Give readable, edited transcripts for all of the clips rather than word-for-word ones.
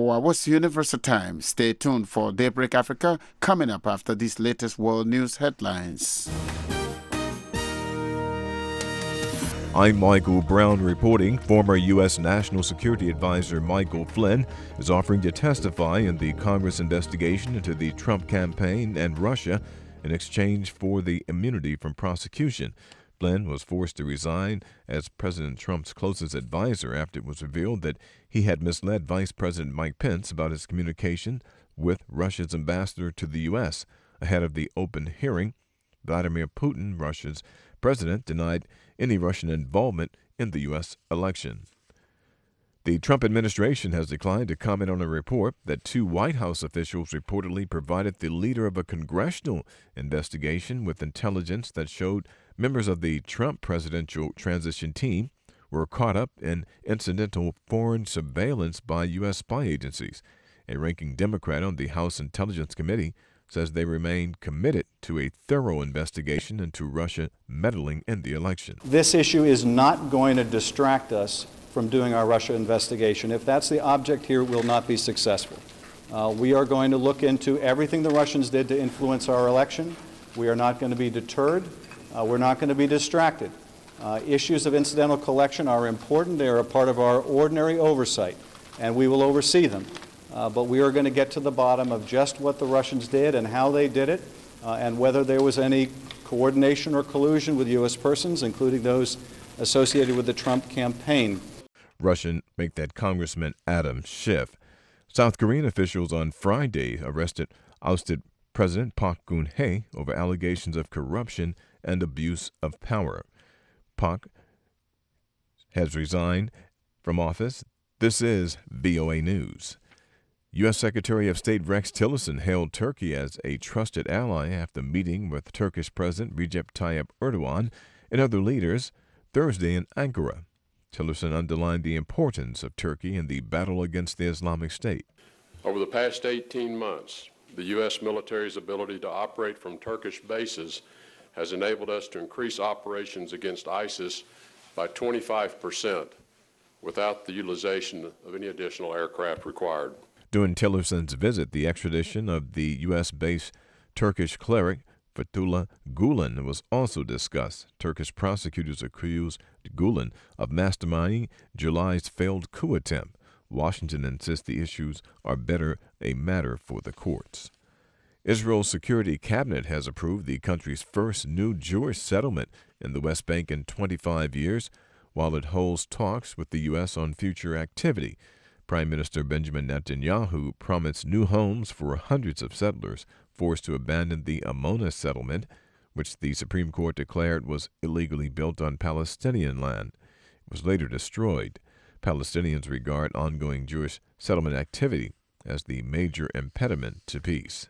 4 hours Universal Time. Stay tuned for Daybreak Africa coming up after these latest world news headlines. I'm Michael Brown reporting. Former U.S. National Security Advisor Michael Flynn is offering to testify in the Congress investigation into the Trump campaign and Russia in exchange for the immunity from prosecution. Flynn was forced to resign as President Trump's closest advisor after it was revealed that he had misled Vice President Mike Pence about his communication with Russia's ambassador to the U.S. Ahead of the open hearing, Vladimir Putin, Russia's president, denied any Russian involvement in the U.S. election. The Trump administration has declined to comment on a report that 2 White House officials reportedly provided the leader of a congressional investigation with intelligence that showed members of the Trump presidential transition team were caught up in incidental foreign surveillance by U.S. spy agencies. A ranking Democrat on the House Intelligence Committee says they remain committed to a thorough investigation into Russia meddling in the election. This issue is not going to distract us from doing our Russia investigation. If that's the object here, it will not be successful. We are going to look into everything the Russians did to influence our election. We are not going to be deterred. We're not going to be distracted. Issues of incidental collection are important. They are a part of our ordinary oversight, and we will oversee them. But we are going to get to the bottom of just what the Russians did and how they did it, and whether there was any coordination or collusion with U.S. persons, including those associated with the Trump campaign. Russian make that Congressman Adam Schiff. South Korean officials on Friday ousted President Park Geun-hye over allegations of corruption and abuse of power. Park has resigned from office. This is VOA News. U.S. Secretary of State Rex Tillerson hailed Turkey as a trusted ally after meeting with Turkish President Recep Tayyip Erdogan and other leaders Thursday in Ankara. Tillerson underlined the importance of Turkey in the battle against the Islamic State. Over the past 18 months, the U.S. military's ability to operate from Turkish bases has enabled us to increase operations against ISIS by 25% without the utilization of any additional aircraft required. During Tillerson's visit, the extradition of the U.S.-based Turkish cleric Fethullah Gulen was also discussed. Turkish prosecutors accused Gulen of masterminding July's failed coup attempt. Washington insists the issues are better a matter for the courts. Israel's Security Cabinet has approved the country's first new Jewish settlement in the West Bank in 25 years, while it holds talks with the U.S. on future activity. Prime Minister Benjamin Netanyahu promised new homes for hundreds of settlers forced to abandon the Amona settlement, which the Supreme Court declared was illegally built on Palestinian land. It was later destroyed. Palestinians regard ongoing Jewish settlement activity as the major impediment to peace.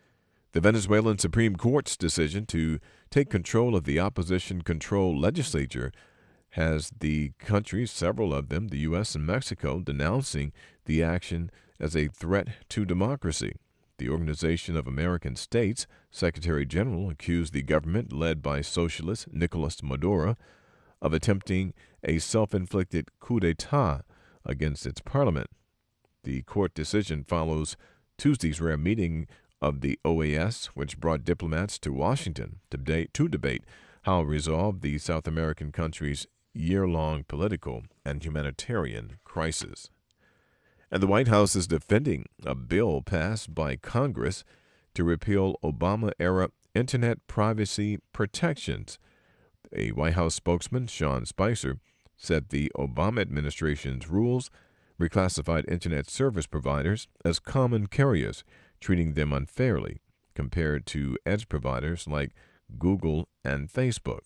The Venezuelan Supreme Court's decision to take control of the opposition-controlled legislature has the countries, several of them, the U.S. and Mexico, denouncing the action as a threat to democracy. The Organization of American States Secretary General accused the government, led by socialist Nicolas Maduro, of attempting a self-inflicted coup d'etat against its parliament. The court decision follows Tuesday's rare meeting of the OAS, which brought diplomats to Washington to debate how to resolve the South American country's year-long political and humanitarian crisis. And the White House is defending a bill passed by Congress to repeal Obama-era Internet privacy protections. A White House spokesman, Sean Spicer, said the Obama administration's rules reclassified Internet service providers as common carriers, treating them unfairly compared to edge providers like Google and Facebook.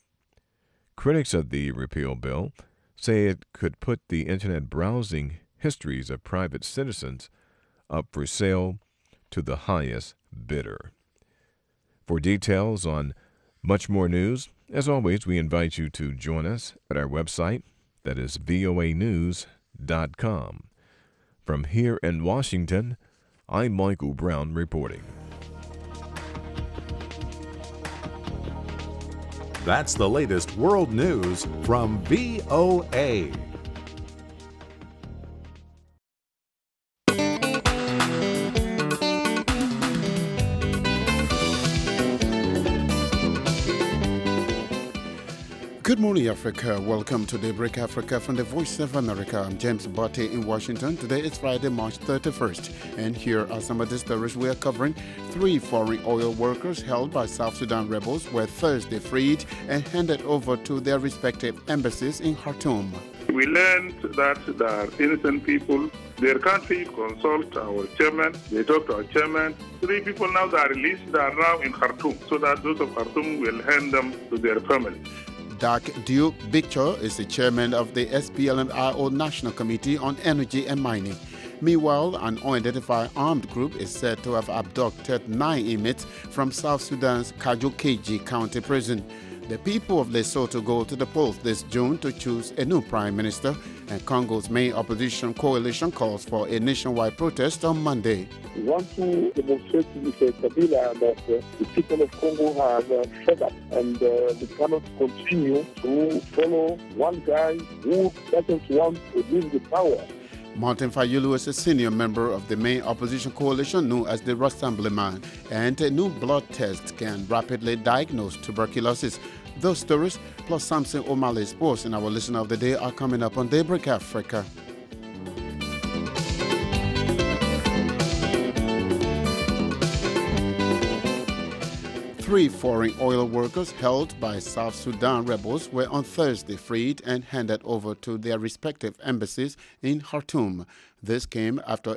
Critics of the repeal bill say it could put the Internet browsing histories of private citizens up for sale to the highest bidder. For details on much more news, as always, we invite you to join us at our website, that is voanews.com. From here in Washington, I'm Michael Brown reporting. That's the latest world news from VOA. Good morning, Africa. Welcome to Daybreak Africa from the Voice of America. I'm James Botte in Washington. Today is Friday, March 31st. And here are some of the stories we are covering. 3 foreign oil workers held by South Sudan rebels were Thursday freed and handed over to their respective embassies in Khartoum. We learned that there are innocent people. Their country consult our chairman. They talk to our chairman. 3 people now that are released, they are now in Khartoum, so that those of Khartoum will hand them to their families. Dak Diop Bictor is the chairman of the SPLM-IO National Committee on Energy and Mining. Meanwhile, an unidentified armed group is said to have abducted 9 inmates from South Sudan's Kajukeji County Prison. The people of Lesotho go to the polls this June to choose a new prime minister, and Congo's main opposition coalition calls for a nationwide protest on Monday. We want to demonstrate to Mr. Kabila that the people of Congo have fed up, and we cannot continue to follow one guy who doesn't want to leave the power. Martin Fayulu is a senior member of the main opposition coalition known as the Rassemblement, and a new blood test can rapidly diagnose tuberculosis. Those stories, plus Samson O'Malley's sports in our Listener of the Day, are coming up on Daybreak Africa. Three foreign oil workers held by South Sudan rebels were on Thursday freed and handed over to their respective embassies in Khartoum. This came after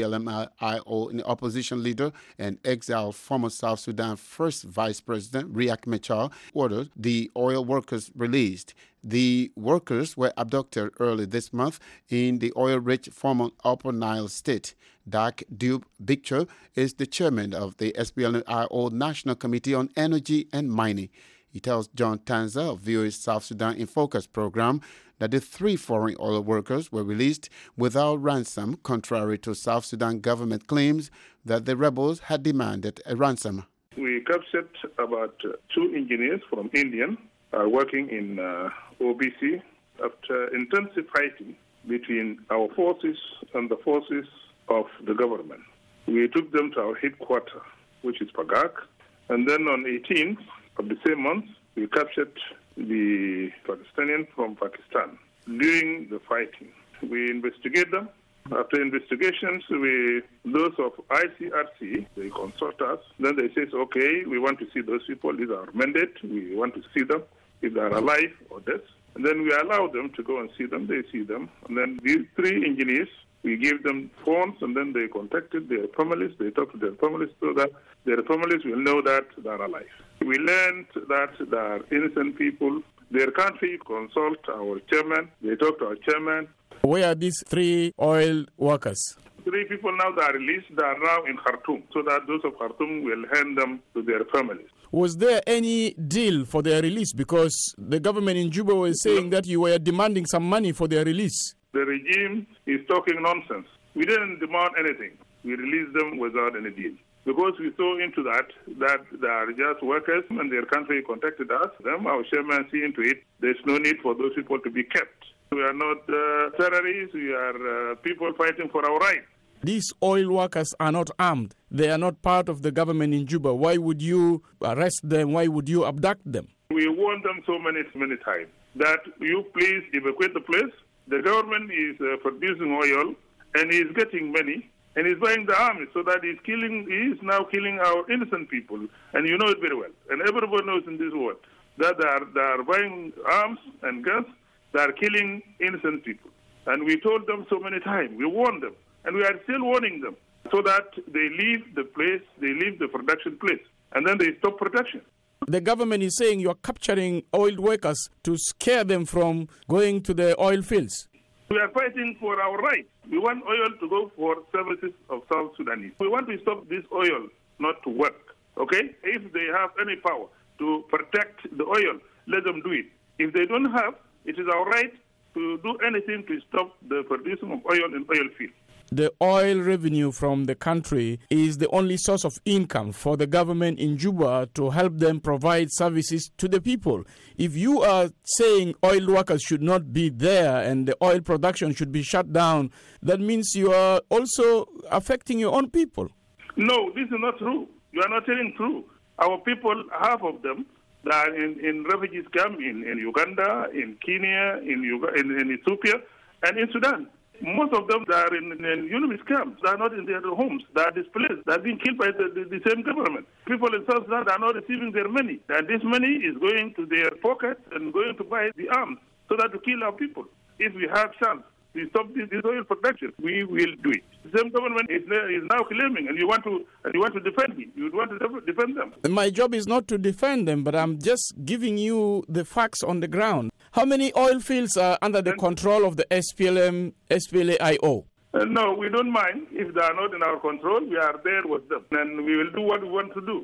SPLM-IO opposition leader and exiled former South Sudan First Vice President Riek Machar ordered the oil workers released. The workers were abducted early this month in the oil-rich former Upper Nile state. Dak Diop Bictor is the chairman of the SPLM-IO National Committee on Energy and Mining. He tells John Tanza of VOA's South Sudan in Focus program that the 3 foreign oil workers were released without ransom, contrary to South Sudan government claims that the rebels had demanded a ransom. We captured about 2 engineers from India working in OBC after intensive fighting between our forces and the forces of the government. We took them to our headquarters, which is Pagak, and then on 18th of the same month, we captured the Pakistanian from Pakistan. During the fighting, we investigate them. After investigations, those of ICRC, they consult us. Then they say, okay, we want to see those people. These are our mandate. We want to see them, if they are alive or dead. And then we allow them to go and see them. They see them. And then these 3 engineers, we gave them phones, and then they contacted their families. They talked to their families so that their families will know that they are alive. We learned that there are innocent people. Their country consult our chairman. They talk to our chairman. Where are these 3 oil workers? 3 people now that are released, they are now in Khartoum, so that those of Khartoum will hand them to their families. Was there any deal for their release? Because the government in Juba was saying that you were demanding some money for their release. The regime is talking nonsense. We didn't demand anything. We released them without any deal. Because we saw into that they are just workers and their country contacted us. Our chairman see into it. There's no need for those people to be kept. We are not terrorists. We are people fighting for our rights. These oil workers are not armed. They are not part of the government in Juba. Why would you arrest them? Why would you abduct them? We warned them so many times that you please evacuate the place. The government is producing oil and is getting money and is buying the army, so that he is now killing our innocent people. And you know it very well. And everyone knows in this world that they are buying arms and guns. They are killing innocent people. And we told them so many times. We warned them. And we are still warning them so that they leave the place, they leave the production place, and then they stop production. The government is saying you're capturing oil workers to scare them from going to the oil fields. We are fighting for our rights. We want oil to go for services of South Sudanese. We want to stop this oil not to work, okay? If they have any power to protect the oil, let them do it. If they don't have, it is our right to do anything to stop the producing of oil in oil fields. The oil revenue from the country is the only source of income for the government in Juba to help them provide services to the people. If you are saying oil workers should not be there and the oil production should be shut down, that means you are also affecting your own people. No, this is not true. You are not telling true. Our people, half of them, that are in refugees camps in Uganda, in Kenya, in Ethiopia, and in Sudan. Most of them are in UNMISS camps. They are not in their homes. They are displaced. They are being killed by the same government. People in South Sudan are not receiving their money. And this money is going to their pockets and going to buy the arms so that to kill our people. If we have chance to stop this oil production, we will do it. The same government is now claiming, and you want to defend me. You want to defend them. My job is not to defend them, but I'm just giving you the facts on the ground. How many oil fields are under the control of the SPLA-IO? No, we don't mind. If they are not in our control, we are there with them. And we will do what we want to do.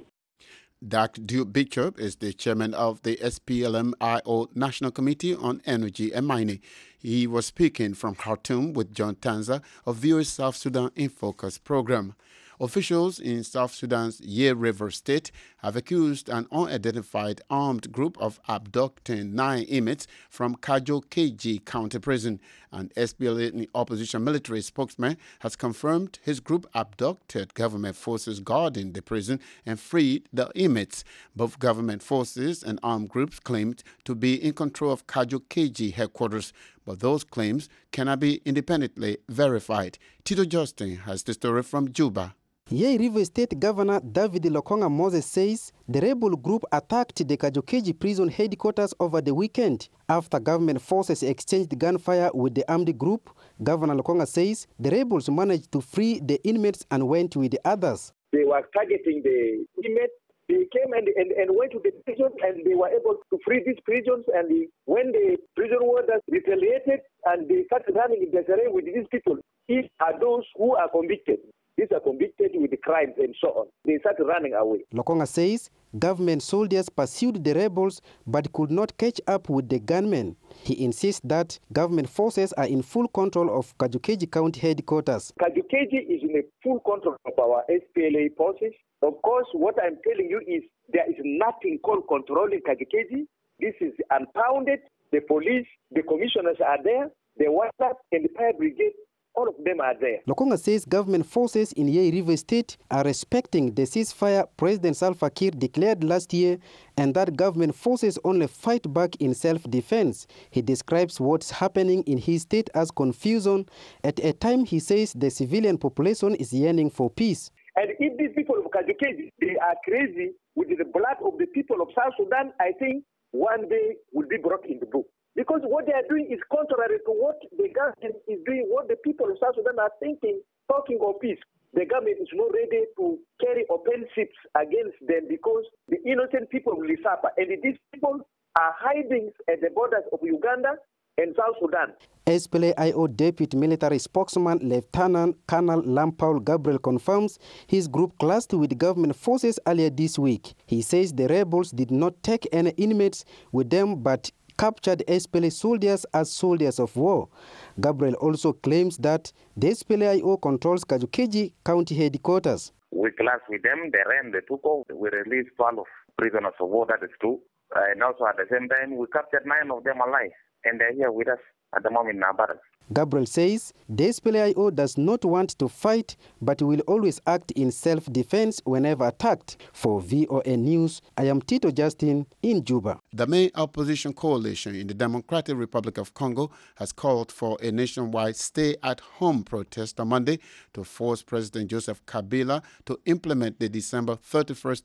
Dak Bishop is the chairman of the SPLM-IO National Committee on Energy and Mining. He was speaking from Khartoum with John Tanza of VOA South Sudan in Focus program. Officials in South Sudan's Ye River State have accused an unidentified armed group of abducting 9 inmates from Kajo KG County Prison. An SPLA opposition military spokesman has confirmed his group abducted government forces guarding the prison and freed the inmates. Both government forces and armed groups claimed to be in control of Kajo KG headquarters, but those claims cannot be independently verified. Tito Justin has the story from Juba. Ye River State Governor David Lokonga Moses says the rebel group attacked the Kajokeji prison headquarters over the weekend. After government forces exchanged gunfire with the armed group, Governor Lokonga says the rebels managed to free the inmates and went with the others. They were targeting the inmates. They came and went to the prisons, and they were able to free these prisons. And when the prison warders retaliated and they started running in the terrain with these people, these are those who are convicted. These are convicted with the crimes and so on. They started running away. Lokonga says government soldiers pursued the rebels but could not catch up with the gunmen. He insists that government forces are in full control of Kajokeji County headquarters. Kajokeji is in a full control of our SPLA forces. Of course, what I'm telling you is there is nothing called controlling Kajokeji. This is unfounded. The police, the commissioners are there, the WhatsApp and the fire brigade, all of them are there. Lokonga says government forces in Ye River State are respecting the ceasefire President Salva Kiir declared last year, and that government forces only fight back in self-defense. He describes what's happening in his state as confusion. At a time, he says the civilian population is yearning for peace. And if these people of Kajokeji, they are crazy with the blood of the people of South Sudan, I think one day will be brought in the book. Because what they are doing is contrary to what the government is doing, what the people of South Sudan are thinking, talking of peace. The government is not ready to carry offensives against them because the innocent people will suffer. And these people are hiding at the borders of Uganda and South Sudan. SPLA-IO Deputy Military Spokesman Lieutenant Colonel Lampaul Gabriel confirms his group clashed with government forces earlier this week. He says the rebels did not take any inmates with them but captured SPLA soldiers as soldiers of war. Gabriel also claims that the SPLA-IO controls Kajokeji County headquarters. We clashed with them, they ran, they took off. We released 12 prisoners of war, that is 2. And also at the same time, we captured 9 of them alive, and they're here with us at the moment in our barracks. Gabriel says the SPLA-IO does not want to fight, but will always act in self-defense whenever attacked. For VOA News, I am Tito Justin in Juba. The main opposition coalition in the Democratic Republic of Congo has called for a nationwide stay-at-home protest on Monday to force President Joseph Kabila to implement the December 31st,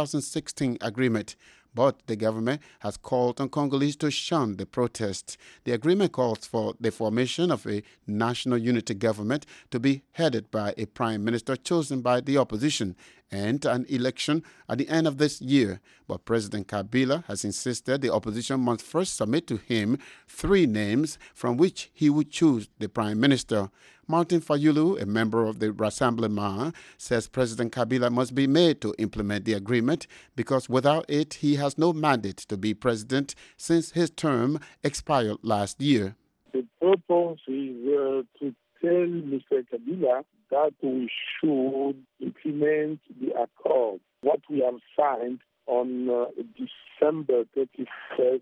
2016 agreement. But the government has called on Congolese to shun the protests. The agreement calls for the formation of a national unity government to be headed by a prime minister chosen by the opposition and an election at the end of this year. But President Kabila has insisted the opposition must first submit to him 3 names from which he would choose the prime minister. Martin Fayulu, a member of the Rassemblement, says President Kabila must be made to implement the agreement because without it, he has no mandate to be president since his term expired last year. The purpose is to tell Mr. Kabila that we should implement the accord, what we have signed on December 31st,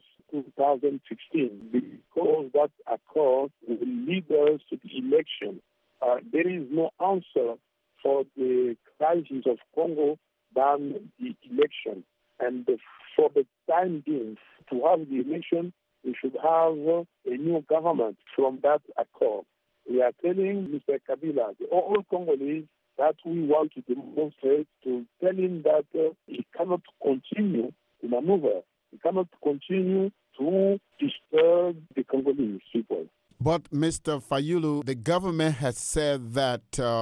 2016, because that accord will lead us to the election. There is no answer for the crisis of Congo than the election. And for the time being, to have the election, we should have a new government from that accord. We are telling Mr. Kabila, the all Congolese, that we want to demonstrate, to tell him that he cannot continue to maneuver. He cannot continue to disturb the Congolese people. But, Mr. Fayulu, the government has said that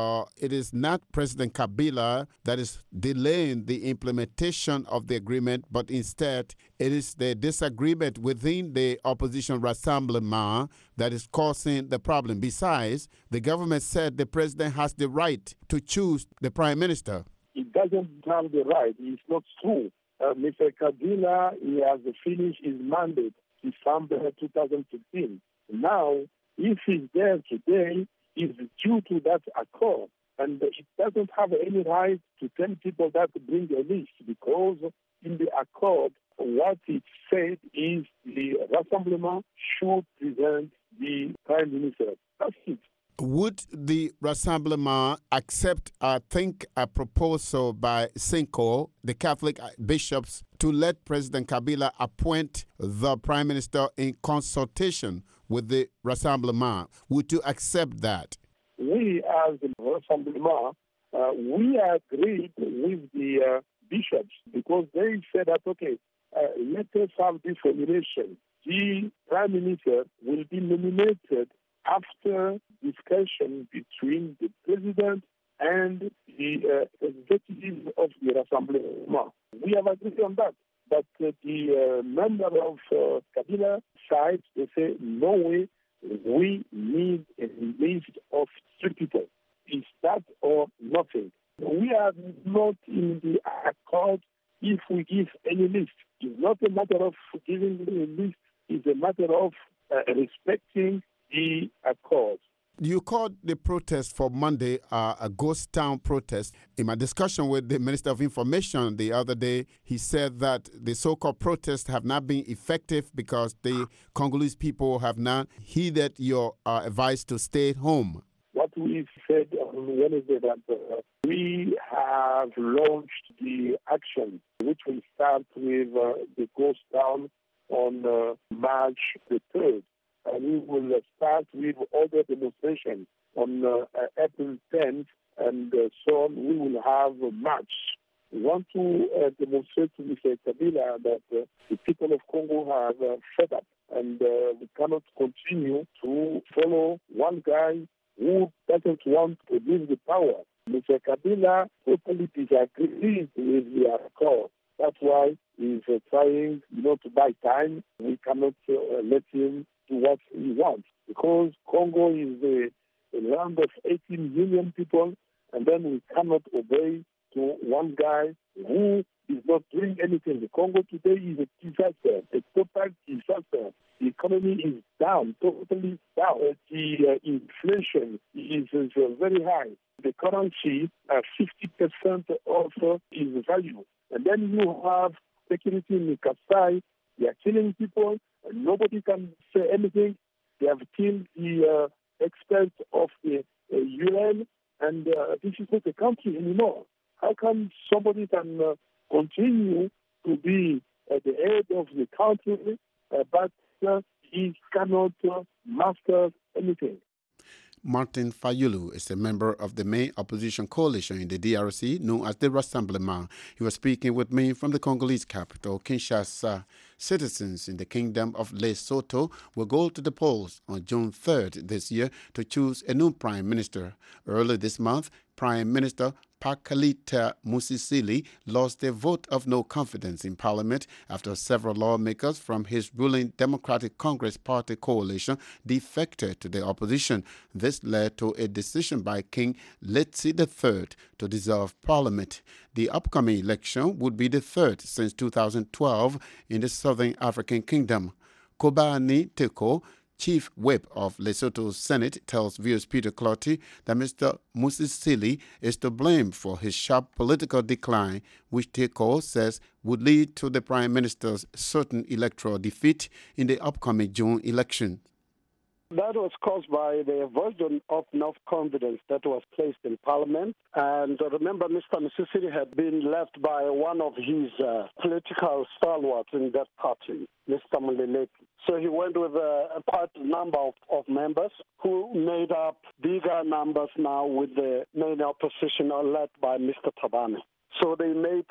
it is not President Kabila that is delaying the implementation of the agreement, but instead it is the disagreement within the opposition Rassemblement that is causing the problem. Besides, the government said the president has the right to choose the prime minister. He doesn't have the right. It's not true. Mr. Kabila, he has finished his mandate December 2015. Now, if he's there today, it's due to that accord. And it doesn't have any right to tell people that to bring a list, because in the accord, what it said is the Rassemblement should present the Prime Minister. That's it. Would the Rassemblement accept, a proposal by Cinco, the Catholic bishops, to let President Kabila appoint the Prime Minister in consultation with the Rassemblement? Would you accept that? We, as the Rassemblement, we agreed with the bishops, because they said that, okay, let us have this formulation. The Prime Minister will be nominated after discussion between the President and the executive of the Rassemblement. We have agreed on that. But the member of Kabila side, they say, no way, we need a list of 3 people. Is that or nothing? We are not in the accord if we give any list. It's not a matter of giving a list. It's a matter of respecting the accord. You called the protest for Monday a ghost town protest. In my discussion with the Minister of Information the other day, he said that the so-called protests have not been effective because the Congolese people have not heeded your advice to stay at home. What we said on Wednesday, that we have launched the action, which will start with the ghost town on March the 3rd. We will start with other demonstrations on April 10th, and so on. We will have a march. We want to demonstrate to Mr. Kabila that the people of Congo have fed up, and we cannot continue to follow one guy who doesn't want to leave the power. Mr. Kabila totally disagrees with the accord. That's why he's trying, to buy time. We cannot let him do what he wants, because Congo is a land of 18 million people, and then we cannot obey to one guy who is not doing anything. The Congo today is a disaster, a total disaster. The economy is down, totally down. The inflation is very high. The currency, 50% of its value. And then you have security in Kasai. They are killing people, and nobody can say anything. They have killed the experts of the UN, and this is not a country anymore. How come somebody can continue to be at the head of the country, but he cannot master anything? Martin Fayulu is a member of the main opposition coalition in the DRC, known as the Rassemblement. He was speaking with me from the Congolese capital, Kinshasa. Citizens in the Kingdom of Lesotho will go to the polls on June 3rd this year to choose a new prime minister. Early this month, Prime Minister Pakalita Musisili lost a vote of no confidence in parliament after several lawmakers from his ruling Democratic Congress Party coalition defected to the opposition. This led to a decision by King Letsie III to dissolve parliament. The upcoming election would be the third since 2012 in the Southern African Kingdom. Kobani Teko, Chief Whip of Lesotho's Senate, tells viewers Peter Clotty that Mr. Musisili is to blame for his sharp political decline, which Teko says would lead to the Prime Minister's certain electoral defeat in the upcoming June election. That was caused by the vote of no confidence that was placed in Parliament. And remember, Mr. Musisili had been left by one of his political stalwarts in that party, Mr. Muleleki. So he went with a part number of members who made up bigger numbers now with the main opposition led by Mr. Thabane. So they made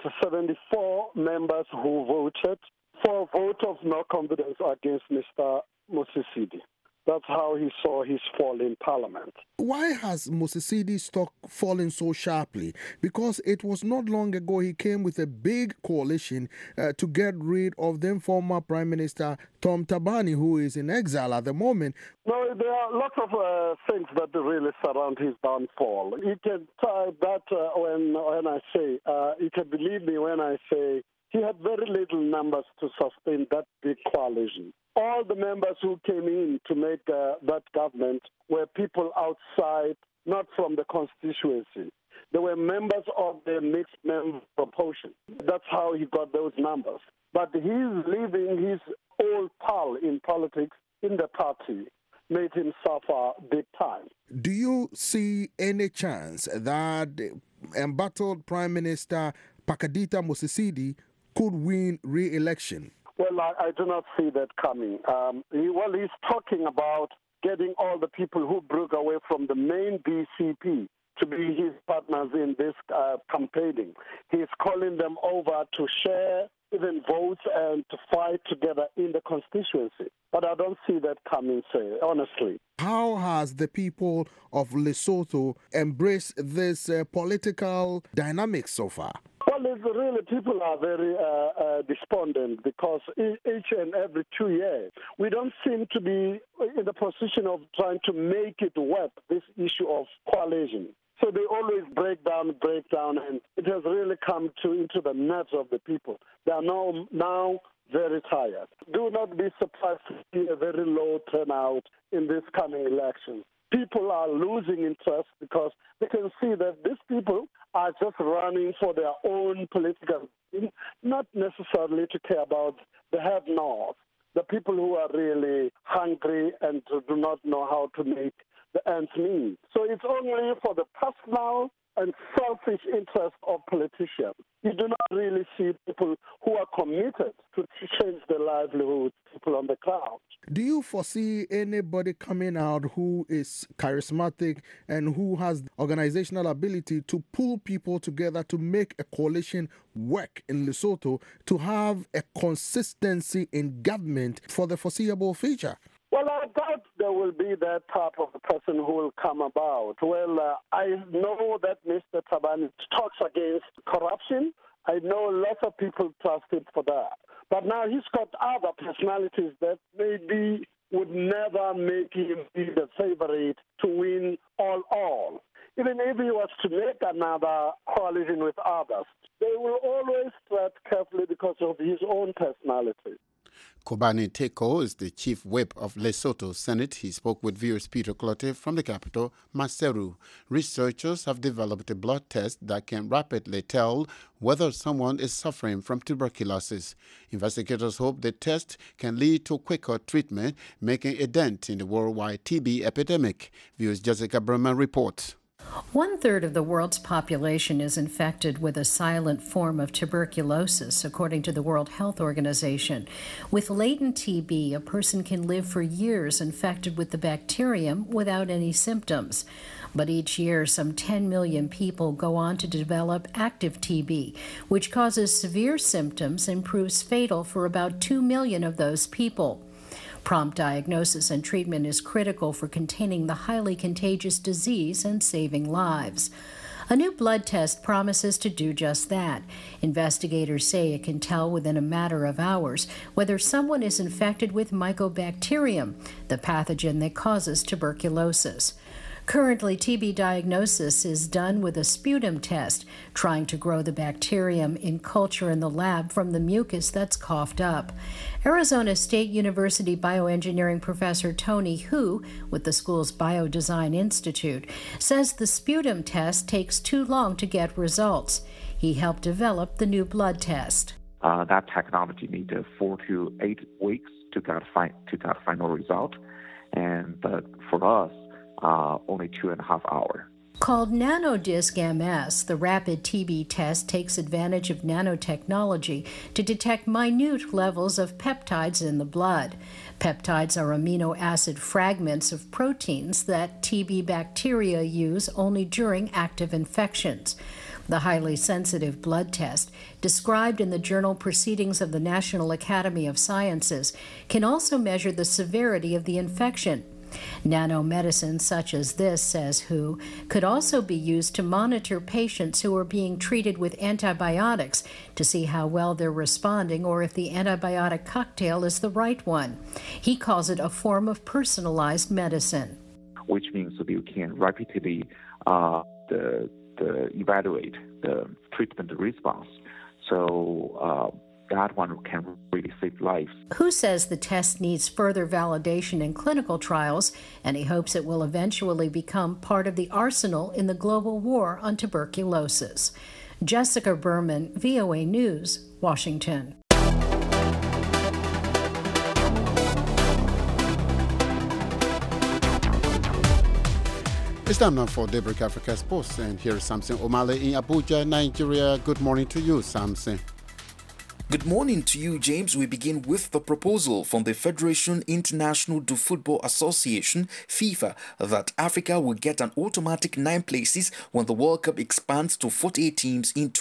74 members who voted for a vote of no confidence against Mr. Musisili. That's how he saw his fall in Parliament. Why has Musisidi's stock fallen so sharply? Because it was not long ago he came with a big coalition to get rid of then former Prime Minister Tom Thabane, who is in exile at the moment. No, there are lots of things that really surround his downfall. You can tell that when I say, you can believe me when I say he had very little numbers to sustain that big coalition. All the members who came in to make that government were people outside, not from the constituency. They were members of the mixed member proportion. That's how he got those numbers. But he's leaving his old pal in politics in the party, made him suffer big time. Do you see any chance that embattled Prime Minister Pakadita Musisili could win re-election? Well, I do not see that coming. He's talking about getting all the people who broke away from the main BCP to be his partners in this campaigning. He's calling them over to share even votes and to fight together in the constituency. But I don't see that coming, honestly. How has the people of Lesotho embraced this political dynamics so far? Well, really, people are very despondent because each and every 2 years, we don't seem to be in the position of trying to make it work, this issue of coalition. So they always break down, and it has really come into the nerves of the people. They are now very tired. Do not be surprised to see a very low turnout in this coming election. People are losing interest because they can see that these people are just running for their own political gain, not necessarily to care about the have-nots, the people who are really hungry and do not know how to make the ends meet. So it's only for the personal and selfish interest of politicians. You do not really see people who are committed to change the livelihoods, people on the ground. Do you foresee anybody coming out who is charismatic and who has organizational ability to pull people together to make a coalition work in Lesotho, to have a consistency in government for the foreseeable future? Well, I doubt there will be that type of person who will come about. Well, I know that Mr. Thabane talks against corruption. I know lots of people trust him for that. But now he's got other personalities that maybe would never make him be the favorite to win all. Even if he was to make another coalition with others, they will always tread carefully because of his own personality. Kobane Teko is the chief whip of Lesotho Senate. He spoke with viewers Peter Clotte from the capital, Maseru. Researchers have developed a blood test that can rapidly tell whether someone is suffering from tuberculosis. Investigators hope the test can lead to quicker treatment, making a dent in the worldwide TB epidemic. Viewers Jessica Berman reports. 1/3 of the world's population is infected with a silent form of tuberculosis, according to the World Health Organization. With latent TB, a person can live for years infected with the bacterium without any symptoms. But each year, some 10 million people go on to develop active TB, which causes severe symptoms and proves fatal for about 2 million of those people. Prompt diagnosis and treatment is critical for containing the highly contagious disease and saving lives. A new blood test promises to do just that. Investigators say it can tell within a matter of hours whether someone is infected with Mycobacterium, the pathogen that causes tuberculosis. Currently, TB diagnosis is done with a sputum test, trying to grow the bacterium in culture in the lab from the mucus that's coughed up. Arizona State University bioengineering professor Tony Hu, with the school's Biodesign Institute, says the sputum test takes too long to get results. He helped develop the new blood test. That technology needs 4 to 8 weeks to get final result. but for us, only 2.5 hours. Called NanoDisc MS, the rapid TB test takes advantage of nanotechnology to detect minute levels of peptides in the blood. Peptides are amino acid fragments of proteins that TB bacteria use only during active infections. The highly sensitive blood test, described in the journal Proceedings of the National Academy of Sciences, can also measure the severity of the infection. Nanomedicine such as this, says WHO, could also be used to monitor patients who are being treated with antibiotics to see how well they're responding or if the antibiotic cocktail is the right one. He calls it a form of personalized medicine. Which means that you can rapidly evaluate the treatment response. So that one can really save lives. WHO says the test needs further validation in clinical trials, and he hopes it will eventually become part of the arsenal in the global war on tuberculosis. Jessica Berman, VOA News, Washington. It's time now for Daybreak Africa Sports, and here is Samson Omale in Abuja, Nigeria. Good morning to you, Samson. Good morning to you, James. We begin with the proposal from the Federation International de Football Association, FIFA, that Africa will get an automatic 9 places when the World Cup expands to 48 teams in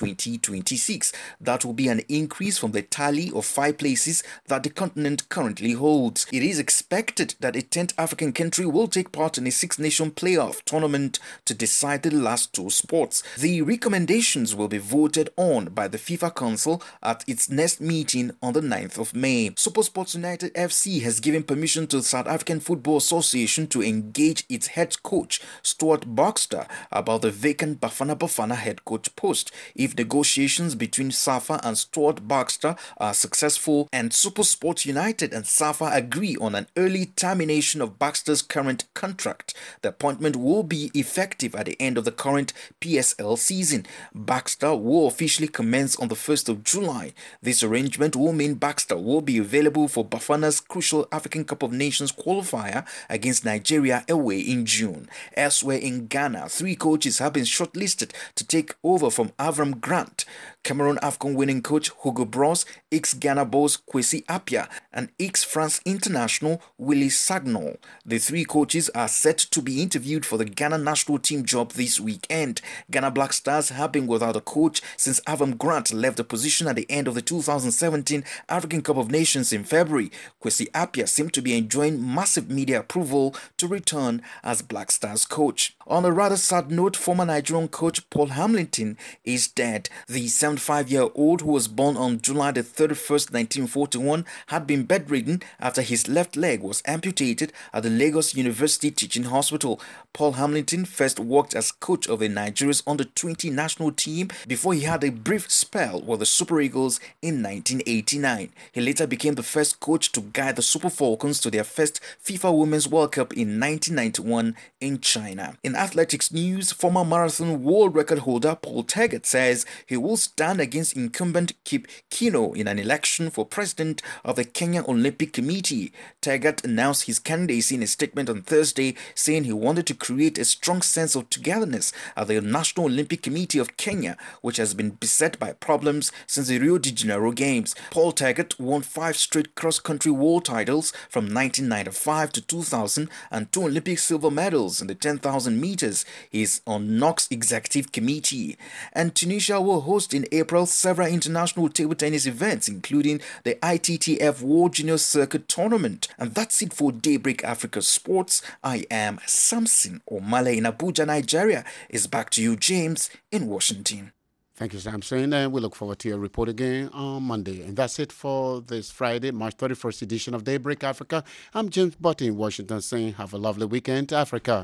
2026. That will be an increase from the tally of 5 places that the continent currently holds. It is expected that a 10th African country will take part in a 6-nation playoff tournament to decide the last 2 spots. The recommendations will be voted on by the FIFA Council at its next meeting on the 9th of May. SuperSports United FC has given permission to the South African Football Association to engage its head coach, Stuart Baxter, about the vacant Bafana Bafana head coach post. If negotiations between SAFA and Stuart Baxter are successful and SuperSports United and SAFA agree on an early termination of Baxter's current contract, the appointment will be effective at the end of the current PSL season. Baxter will officially commence on the 1st of July. This arrangement will mean Baxter will be available for Bafana's crucial African Cup of Nations qualifier against Nigeria away in June. Elsewhere in Ghana, 3 coaches have been shortlisted to take over from Avram Grant. Cameroon AFCON winning coach Hugo Bross, ex-Ghana boss Kwesi Appiah, and ex-France international Willy Sagnol. The 3 coaches are set to be interviewed for the Ghana national team job this weekend. Ghana Black Stars have been without a coach since Avram Grant left the position at the end of the 2017 African Cup of Nations in February. Kwesi Appiah seemed to be enjoying massive media approval to return as Black Stars coach. On a rather sad note, former Nigerian coach Paul Hamilton is dead. The 75-year-old, who was born on July the 31st, 1941, had been bedridden after his left leg was amputated at the Lagos University Teaching Hospital. Paul Hamilton first worked as coach of the Nigeria's under-20 national team before he had a brief spell with the Super Eagles in 1989. He later became the first coach to guide the Super Falcons to their first FIFA Women's World Cup in 1991 in China. In athletics news, former marathon world record holder Paul Taggart says he will stand against incumbent Kip Keino in an election for president of the Kenya Olympic Committee. Taggart announced his candidacy in a statement on Thursday, saying he wanted to create a strong sense of togetherness at the National Olympic Committee of Kenya, which has been beset by problems since the Rio de Janeiro Games. Paul Taggart won 5 straight cross-country world titles from 1995 to 2000 and 2 Olympic silver medals in the 10,000 meters. He is on NOC's executive committee. And Tunisia will host in April several international table tennis events, including the ITTF World Junior Circuit Tournament. And that's it for Daybreak Africa Sports. I am Samson Omale in Abuja, Nigeria. It's back to you, James, in Washington. Thank you, Samson, and we look forward to your report again on Monday. And that's it for this Friday, March 31st edition of Daybreak Africa. I'm James Butte in Washington saying have a lovely weekend, Africa.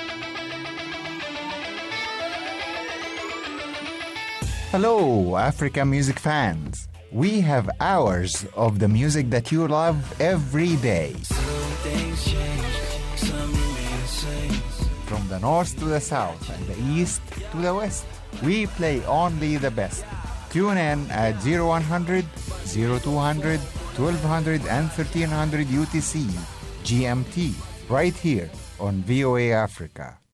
Hello, Africa music fans. We have hours of the music that you love every day. From the north to the south and the east to the west, we play only the best. Tune in at 0100, 0200, 1200 and 1300 UTC, GMT right here on VOA Africa.